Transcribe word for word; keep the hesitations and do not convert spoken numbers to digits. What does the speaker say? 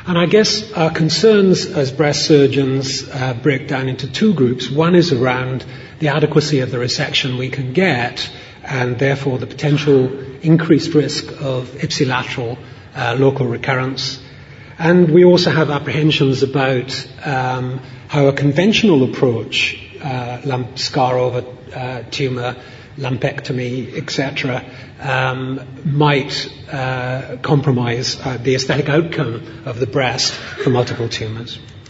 And I guess our concerns as breast surgeons uh, break down into two groups. One is around the adequacy of the resection we can get, and therefore the potential increased risk of ipsilateral uh, local recurrence. And we also have apprehensions about um, how a conventional approach, uh, lump, scar over uh, tumor, lumpectomy, et cetera, um, might uh, compromise uh, the aesthetic outcome of the breast for multiple tumors.